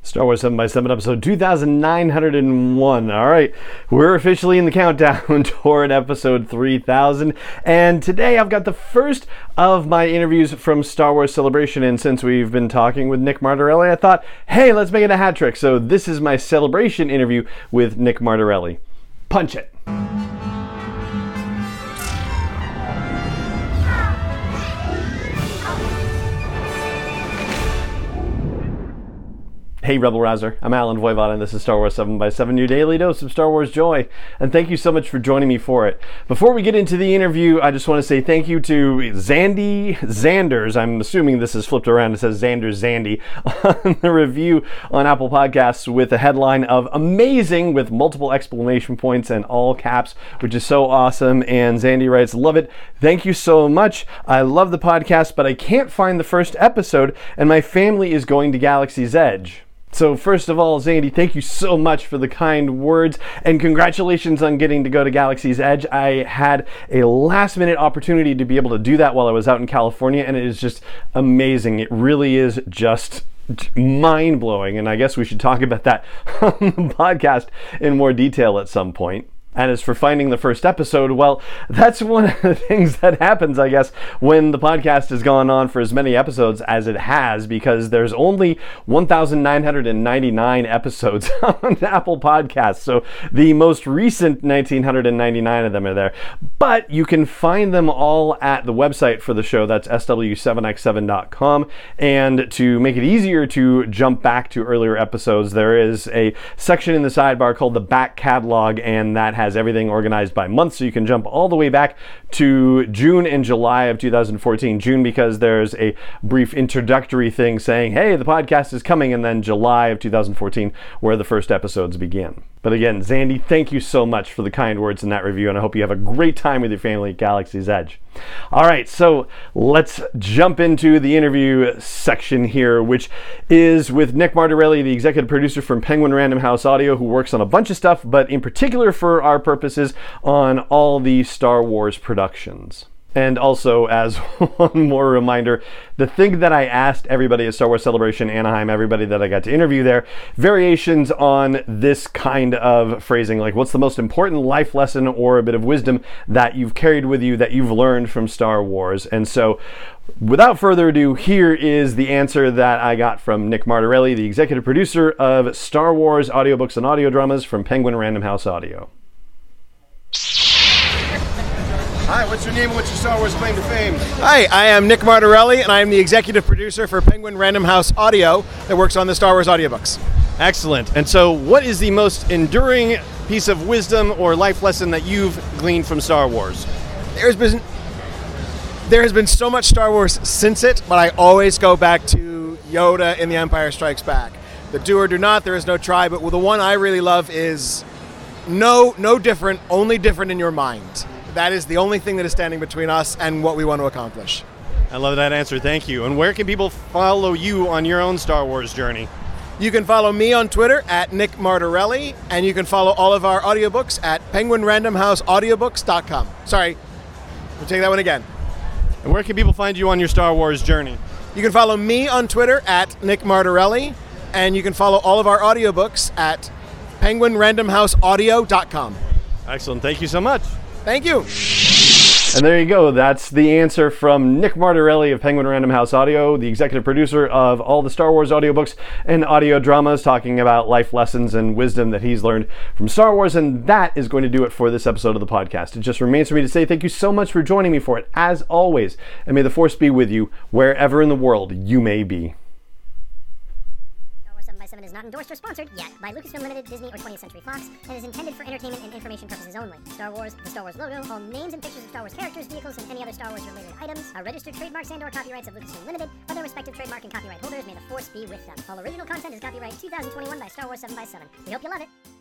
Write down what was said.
Star Wars 7 by 7 episode 2901. All right, we're officially in the countdown toward episode 3000. And today I've got the first of my interviews from Star Wars Celebration. And since we've been talking with Nick Martorelli, I thought, hey, let's make it a hat trick. So this is my Celebration interview with Nick Martorelli. Punch it. Hey Rebel Rouser, I'm Alan Voivod and this is Star Wars 7 by 7, your daily dose of Star Wars joy. And thank you so much for joining me for it. Before we get into the interview, I just want to say thank you to Zandy Zanders. I'm assuming this is flipped around. It says Zanders Zandy on the review on Apple Podcasts with a headline of amazing with multiple exclamation points and all caps, which is so awesome. And Zandy writes, love it. Thank you so much. I love the podcast, but I can't find the first episode and my family is going to Galaxy's Edge. So first of all, Zandy, thank you so much for the kind words and congratulations on getting to go to Galaxy's Edge. I had a last minute opportunity to be able to do that while I was out in California and it is just amazing. It really is just mind-blowing, and I guess we should talk about that on the podcast in more detail at some point. And as for finding the first episode, well, that's one of the things that happens, I guess, when the podcast has gone on for as many episodes as it has, because there's only 1,999 episodes on Apple Podcasts. So the most recent 1,999 of them are there. But you can find them all at the website for the show. That's sw7x7.com. And to make it easier to jump back to earlier episodes, there is a section in the sidebar called the back catalog, and that has everything organized by month, so you can jump all the way back to June and July of 2014. June because there's a brief introductory thing saying, hey, the podcast is coming, and then July of 2014 where the first episodes began. But again, Zandy, thank you so much for the kind words in that review, and I hope you have a great time with your family at Galaxy's Edge. All right, so let's jump into the interview section here, which is with Nick Martorelli, the executive producer from Penguin Random House Audio, who works on a bunch of stuff, but in particular for our purposes on all the Star Wars productions. And also, as one more reminder, the thing that I asked everybody at Star Wars Celebration Anaheim, everybody that I got to interview there, variations on this kind of phrasing, like what's the most important life lesson or a bit of wisdom that you've carried with you that you've learned from Star Wars. And so, without further ado, here is the answer that I got from Nick Martorelli, the executive producer of Star Wars audiobooks and audio dramas from Penguin Random House Audio. Hi, what's your name and what's your Star Wars claim to fame? Hi, I am Nick Martorelli, and I am the executive producer for Penguin Random House Audio that works on the Star Wars audiobooks. Excellent. And so what is the most enduring piece of wisdom or life lesson that you've gleaned from Star Wars? There has been so much Star Wars since it, but I always go back to Yoda in The Empire Strikes Back. The do or do not, there is no try, but the one I really love is no different, only different in your mind. That is the only thing that is standing between us and what we want to accomplish. I love that answer. Thank you. And where can people follow you on your own Star Wars journey? You can follow me on Twitter at Nick Martorelli, and you can follow all of our audiobooks at penguinrandomhouseaudiobooks.com. Sorry, we'll take that one again. And where can people find you on your Star Wars journey? You can follow me on Twitter at Nick Martorelli, and you can follow all of our audiobooks at penguinrandomhouseaudio.com. Excellent. Thank you so much. Thank you. And there you go. That's the answer from Nick Martorelli of Penguin Random House Audio, the executive producer of all the Star Wars audiobooks and audio dramas, talking about life lessons and wisdom that he's learned from Star Wars. And that is going to do it for this episode of the podcast. It just remains for me to say thank you so much for joining me for it, as always. And may the Force be with you wherever in the world you may be. 7 is not endorsed or sponsored yet by Lucasfilm Limited, Disney, or 20th Century Fox, and is intended for entertainment and information purposes only. Star Wars, the Star Wars logo, all names and pictures of Star Wars characters, vehicles, and any other Star Wars-related items are registered trademarks and/or copyrights of Lucasfilm Limited, or their respective trademark and copyright holders. May the Force be with them. All original content is copyright 2021 by Star Wars 7 by 7. We hope you love it.